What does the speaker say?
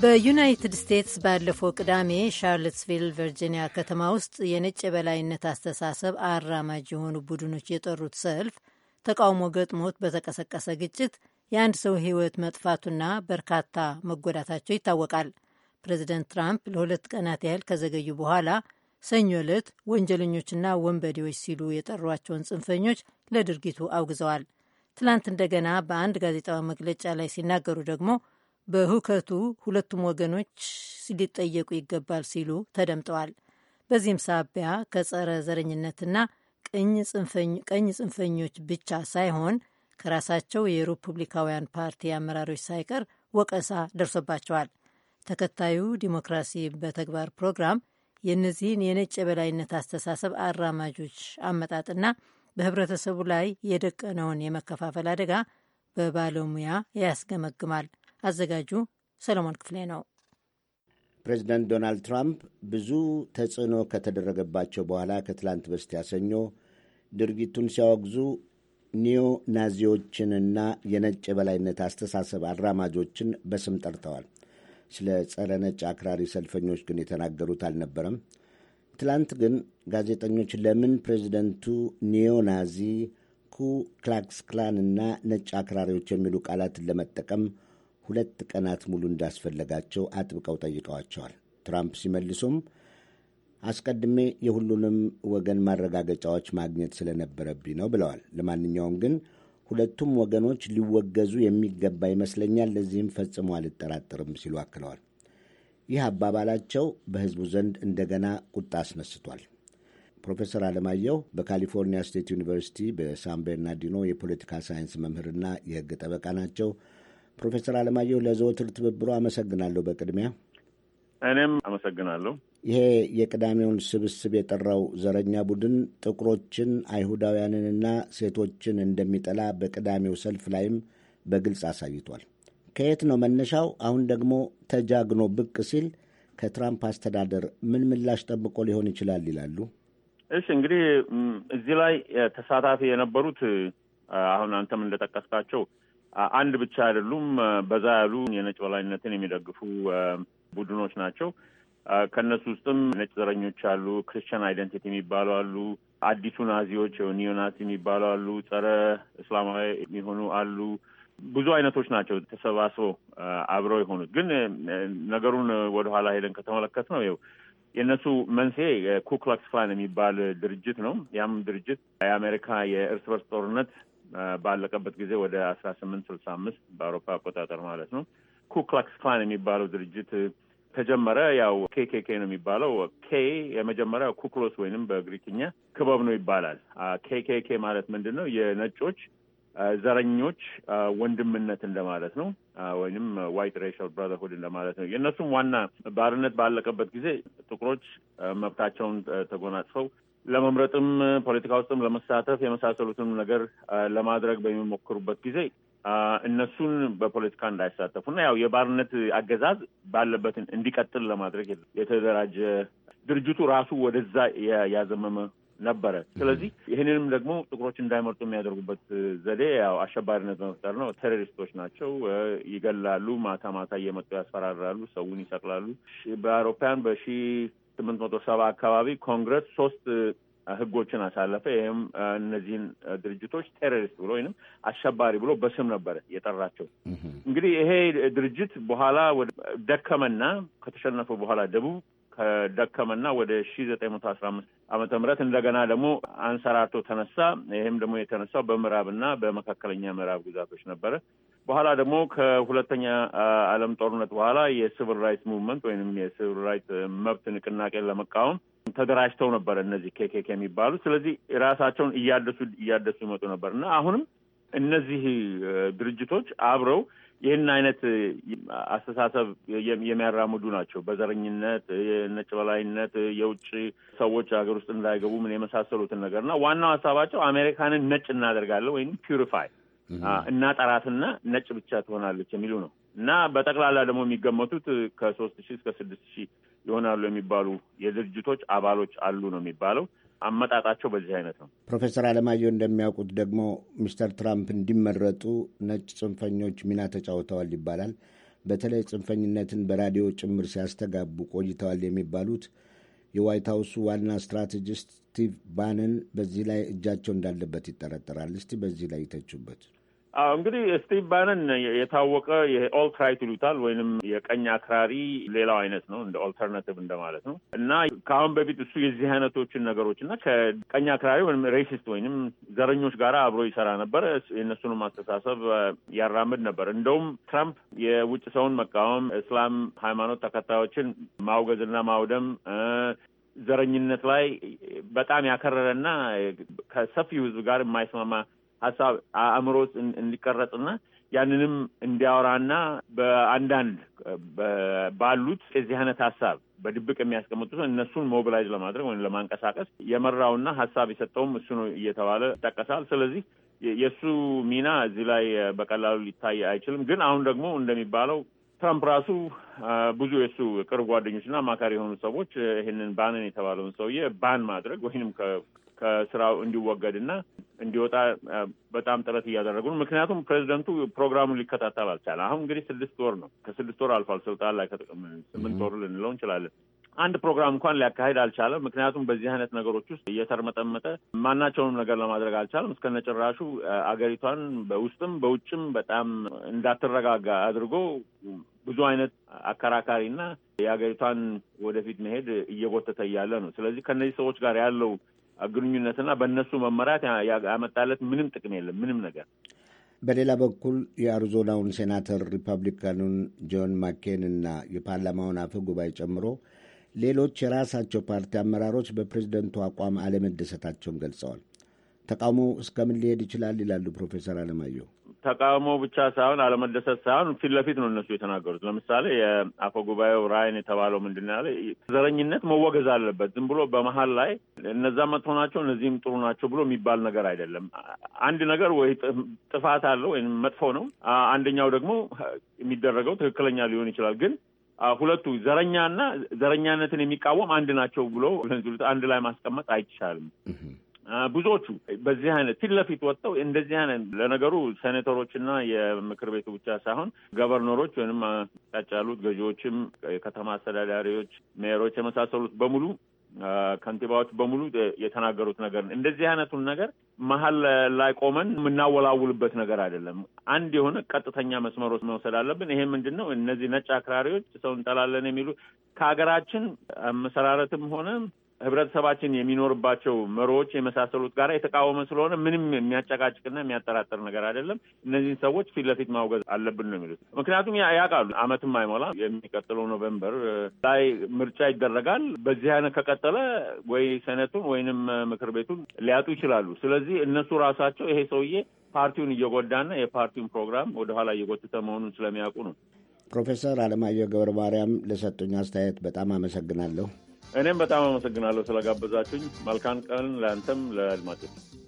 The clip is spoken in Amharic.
በዩናይትድ ስቴትስ ባለፈው ቅዳሜ ሻርለትስቪል ቨርጂኒያ ከተማ ውስጥ የነጭ የበላይነት አስተሳሰብ አራማጅ የሆኑ ቡድኖች የጠሩት ሰልፍ ተቃውሞ ገጥሞት በተቀሰቀሰ ግጭት የአንድ ሰው ሕይወት መጥፋቱና በርካታ መጎዳታቸው ይታወቃል። ፕሬዚደንት ትራምፕ ለሁለት ቀናት ያህል ከዘገዩ በኋላ ሰኞ ዕለት ወንጀለኞችና ወንበዴዎች ሲሉ የጠሯቸውን ጽንፈኞች ለድርጊቱ አውግዘዋል። ትላንት እንደገና በአንድ ጋዜጣዊ መግለጫ ላይ ሲናገሩ ደግሞ በሁከቱ ሁለቱም ወገኖች ሊጠየቁ ይገባል ሲሉ ተደምጠዋል። በዚህም ሳቢያ ከጸረ ዘረኝነትና ቀኝ ጽንፈኞች ብቻ ሳይሆን ከራሳቸው የሪፑብሊካውያን ፓርቲ አመራሮች ሳይቀር ወቀሳ ደርሶባቸዋል። ተከታዩ ዲሞክራሲ በተግባር ፕሮግራም የእነዚህን የነጭ የበላይነት አስተሳሰብ አራማጆች አመጣጥና በህብረተሰቡ ላይ የደቀነውን የመከፋፈል አደጋ በባለሙያ ያስገመግማል። አዘጋጁ ሰለሞን ክፍሌ ነው። ፕሬዚደንት ዶናልድ ትራምፕ ብዙ ተጽዕኖ ከተደረገባቸው በኋላ ከትላንት በስቲያ ሰኞ ድርጊቱን ሲያወግዙ ኒዮ ናዚዎችንና የነጭ የበላይነት አስተሳሰብ አራማጆችን በስም ጠርተዋል። ስለ ጸረ ነጭ አክራሪ ሰልፈኞች ግን የተናገሩት አልነበረም። ትላንት ግን ጋዜጠኞች ለምን ፕሬዚደንቱ ኒዮ ናዚ፣ ኩ ክላክስ ክላን እና ነጭ አክራሪዎች የሚሉ ቃላትን ለመጠቀም 2 ቀናት ሙሉ እንዳስፈለጋቸው አጥብቀው ጠይቀዋቸዋል። ትራምፕ ሲመልሱም አስቀድሜ የሁሉንም ወገን ማረጋገጫዎች ማግኘት ስለነበረብኝ ነው ብለዋል። ለማንኛውም ግን ሁለቱም ወገኖች ሊወገዙ የሚገባ ይመስለኛል፣ ለዚህም ፈጽሞ አልጠራጠርም ሲሉ አክለዋል። ይህ አባባላቸው በሕዝቡ ዘንድ እንደገና ቁጣ አስነስቷል። ፕሮፌሰር አለማየሁ በካሊፎርኒያ ስቴት ዩኒቨርሲቲ በሳን ቤርናርዲኖ የፖለቲካ ሳይንስ መምህርና የሕግ ጠበቃ ናቸው። ፕሮፌሰር አለማየሁ ለዘወትር ትብብሮ አመሰግናለሁ። በቅድሚያ እኔም አመሰግናለሁ። ይሄ የቅዳሜውን ስብስብ የጠራው ዘረኛ ቡድን ጥቁሮችን፣ አይሁዳውያንንና ሴቶችን እንደሚጠላ በቅዳሜው ሰልፍ ላይም በግልጽ አሳይቷል። ከየት ነው መነሻው? አሁን ደግሞ ተጃግኖ ብቅ ሲል ከትራምፕ አስተዳደር ምን ምላሽ ጠብቆ ሊሆን ይችላል ይላሉ? እሺ፣ እንግዲህ እዚህ ላይ ተሳታፊ የነበሩት አሁን አንተም እንደጠቀስካቸው አንድ ብቻ አይደሉም። በዛ ያሉ የነጭ በላይነትን የሚደግፉ ቡድኖች ናቸው። ከእነሱ ውስጥም ነጭ ዘረኞች አሉ፣ ክርስቲያን አይደንቲቲ የሚባሉ አሉ፣ አዲሱ ናዚዎች ኒዮናዚ የሚባሉ አሉ፣ ጸረ እስላማዊ የሚሆኑ አሉ። ብዙ አይነቶች ናቸው ተሰባስበው አብረው የሆኑት። ግን ነገሩን ወደኋላ ሄደን ከተመለከት ነው የእነሱ መንስኤ ኩክላክስ ክላን የሚባል ድርጅት ነው። ያም ድርጅት የአሜሪካ የእርስ በርስ ጦርነት ባለቀበት ጊዜ ወደ 1865 በአውሮፓ አቆጣጠር ማለት ነው። ኩክላክስ ክላን የሚባለው ድርጅት ተጀመረ። ኬኬኬ ነው የሚባለው። ኬ የመጀመሪያው ኩክሎስ ወይንም በግሪክኛ ክበብ ነው ይባላል። ኬኬኬ ማለት ምንድን ነው? የነጮች ዘረኞች ወንድምነት እንደማለት ነው፣ ወይንም ዋይት ሬሻል ብራዘርሁድ እንደማለት ነው። የእነሱም ዋና ባርነት ባለቀበት ጊዜ ጥቁሮች መብታቸውን ተጎናጽፈው ለመምረጥም ፖለቲካ ውስጥም ለመሳተፍ የመሳሰሉትን ነገር ለማድረግ በሚሞክሩበት ጊዜ እነሱን በፖለቲካ እንዳይሳተፉና የባርነት አገዛዝ ባለበት እንዲቀጥል ለማድረግ የተደራጀ ድርጅቱ ራሱ ወደዛ ያዘመመ ነበረ። ስለዚህ ይህንንም ደግሞ ጥቁሮች እንዳይመርጡ የሚያደርጉበት ዘዴ አሸባሪነት በመፍጠር ነው። ቴሮሪስቶች ናቸው፣ ይገላሉ፣ ማታ ማታ እየመጡ ያስፈራራሉ፣ ሰውን ይሰቅላሉ። በአውሮፓውያን በ1870 አካባቢ ኮንግረስ 3 ህጎችን አሳለፈ። ይህም እነዚህን ድርጅቶች ቴሮሪስት ብሎ ወይንም አሸባሪ ብሎ በስም ነበረ የጠራቸው። እንግዲህ ይሄ ድርጅት በኋላ ደከመና ከተሸነፈ በኋላ ደቡብ ከደከመና ወደ 1915 ዓመተ ምህረት እንደገና ደግሞ አንሰራርቶ ተነሳ። ይህም ደግሞ የተነሳው በምዕራብና በመካከለኛ ምዕራብ ግዛቶች ነበረ። በኋላ ደግሞ ከሁለተኛ ዓለም ጦርነት በኋላ የሲቪል ራይትስ ሙቭመንት ወይንም የሲቪል ራይት መብት ንቅናቄን ለመቃወም ተደራጅተው ነበር እነዚህ ኬኬኬ የሚባሉ። ስለዚህ ራሳቸውን እያደሱ ይመጡ ነበር እና አሁንም እነዚህ ድርጅቶች አብረው ይህን አይነት አስተሳሰብ የሚያራምዱ ናቸው። በዘረኝነት፣ የነጭ በላይነት፣ የውጭ ሰዎች ሀገር ውስጥ እንዳይገቡ ምን የመሳሰሉትን ነገር እና ዋናው ሀሳባቸው አሜሪካንን ነጭ እናደርጋለን ወይም ፒውሪፋይ እናጠራትና ነጭ ብቻ ትሆናለች የሚሉ ነው እና በጠቅላላ ደግሞ የሚገመቱት ከ3,000 እስከ 6,000 ይሆናሉ የሚባሉ የድርጅቶች አባሎች አሉ ነው የሚባለው። አመጣጣቸው በዚህ አይነት ነው። ፕሮፌሰር አለማየሁ እንደሚያውቁት ደግሞ ሚስተር ትራምፕ እንዲመረጡ ነጭ ጽንፈኞች ሚና ተጫውተዋል ይባላል። በተለይ ጽንፈኝነትን በራዲዮ ጭምር ሲያስተጋቡ ቆይተዋል የሚባሉት የዋይት ሀውሱ ዋና ስትራቴጂስት ስቲቭ ባነን በዚህ ላይ እጃቸው እንዳለበት ይጠረጠራል። እስቲ በዚህ ላይ ይተቹበት። እንግዲህ ስቲቭ ባነን የታወቀ የኦልት ራይት ይሉታል ወይንም የቀኝ አክራሪ ሌላው አይነት ነው፣ እንደ ኦልተርናቲቭ እንደማለት ነው። እና ከአሁን በፊት እሱ የዚህ አይነቶችን ነገሮች እና ከቀኝ አክራሪ ወይም ሬሲስት ወይንም ዘረኞች ጋር አብሮ ይሰራ ነበር። የእነሱንም አስተሳሰብ ያራምድ ነበር። እንደውም ትራምፕ የውጭ ሰውን መቃወም፣ እስላም ሃይማኖት ተከታዮችን ማውገዝና ማውደም፣ ዘረኝነት ላይ በጣም ያከረረና ከሰፊው ሕዝብ ጋር የማይስማማ ሀሳብ አእምሮ እንዲቀረጽና ያንንም እንዲያወራና በአንዳንድ ባሉት የዚህ አይነት ሀሳብ በድብቅ የሚያስቀምጡት እነሱን ሞቢላይዝ ለማድረግ ወይም ለማንቀሳቀስ የመራውና ሀሳብ የሰጠውም እሱ ነው እየተባለ ይጠቀሳል። ስለዚህ የእሱ ሚና እዚህ ላይ በቀላሉ ሊታይ አይችልም። ግን አሁን ደግሞ እንደሚባለው ትራምፕ ራሱ ብዙ የእሱ ቅርብ ጓደኞችና አማካሪ የሆኑ ሰዎች ይህንን ባነን የተባለውን ሰውዬ ባን ማድረግ ወይንም ከስራው እንዲወገድና እንዲወጣ በጣም ጥረት እያደረጉ ነው። ምክንያቱም ፕሬዚደንቱ ፕሮግራሙን ሊከታተል አልቻለም። አሁን እንግዲህ 6 ወር ነው፣ ከ6 ወር አልፏል ስልጣን ላይ 8 ወር ልንለው እንችላለን። አንድ ፕሮግራም እንኳን ሊያካሂድ አልቻለም። ምክንያቱም በዚህ አይነት ነገሮች ውስጥ እየተርመጠመጠ ማናቸውንም ነገር ለማድረግ አልቻለም። እስከነጭራሹ አገሪቷን በውስጥም በውጭም በጣም እንዳትረጋጋ አድርጎ ብዙ አይነት አከራካሪና የአገሪቷን ወደፊት መሄድ እየጎተተ እያለ ነው። ስለዚህ ከእነዚህ ሰዎች ጋር ያለው ግንኙነትና በእነሱ መመራት ያመጣለት ምንም ጥቅም የለም፣ ምንም ነገር። በሌላ በኩል የአሪዞናውን ሴናተር ሪፐብሊካኑን ጆን ማኬን እና የፓርላማውን አፈ ጉባኤ ጨምሮ ሌሎች የራሳቸው ፓርቲ አመራሮች በፕሬዝደንቱ አቋም አለመደሰታቸውን ገልጸዋል። ተቃውሞ እስከምን ሊሄድ ይችላል ይላሉ ፕሮፌሰር አለማየሁ? ተቃውሞ ብቻ ሳይሆን አለመደሰት ሳይሆን ፊት ለፊት ነው እነሱ የተናገሩት። ለምሳሌ የአፈ ጉባኤው ራይን የተባለው ምንድን ነው ያለ? ዘረኝነት መወገዝ አለበት። ዝም ብሎ በመሀል ላይ እነዛ መጥፎ ናቸው እነዚህም ጥሩ ናቸው ብሎ የሚባል ነገር አይደለም። አንድ ነገር ወይ ጥፋት አለው ወይም መጥፎ ነው፣ አንደኛው ደግሞ የሚደረገው ትክክለኛ ሊሆን ይችላል። ግን ሁለቱ ዘረኛና ዘረኛነትን የሚቃወም አንድ ናቸው ብሎ አንድ ላይ ማስቀመጥ አይቻልም። ብዙዎቹ በዚህ አይነት ፊት ለፊት ወጥተው እንደዚህ አይነት ለነገሩ ሴኔተሮችና የምክር ቤቱ ብቻ ሳይሆን ገቨርነሮች ወይም ታች ያሉት ገዢዎችም፣ የከተማ አስተዳዳሪዎች፣ ሜየሮች የመሳሰሉት በሙሉ ከንቲባዎች በሙሉ የተናገሩት ነገር ነው። እንደዚህ አይነቱን ነገር መሀል ላይ ቆመን የምናወላውልበት ነገር አይደለም። አንድ የሆነ ቀጥተኛ መስመሮች መውሰድ አለብን። ይሄ ምንድን ነው? እነዚህ ነጭ አክራሪዎች ሰው እንጠላለን የሚሉ ከሀገራችን መሰራረትም ሆነ ህብረተሰባችን የሚኖርባቸው መሪዎች የመሳሰሉት ጋር የተቃወመ ስለሆነ ምንም የሚያጨቃጭቅና የሚያጠራጥር ነገር አይደለም። እነዚህን ሰዎች ፊት ለፊት ማውገዝ አለብን ነው የሚሉት። ምክንያቱም ያውቃሉ አመትም አይሞላ የሚቀጥለው ኖቬምበር ላይ ምርጫ ይደረጋል። በዚህ አይነት ከቀጠለ ወይ ሴኔቱን ወይንም ምክር ቤቱን ሊያጡ ይችላሉ። ስለዚህ እነሱ ራሳቸው ይሄ ሰውዬ ፓርቲውን እየጎዳና የፓርቲውን ፕሮግራም ወደኋላ እየጎተተ መሆኑን ስለሚያውቁ ነው። ፕሮፌሰር አለማየሁ ገብረ ማርያም ለሰጡኝ አስተያየት በጣም አመሰግናለሁ። እኔም በጣም አመሰግናለሁ ስለጋበዛችሁኝ። መልካም ቀን ለአንተም ለአድማጮች።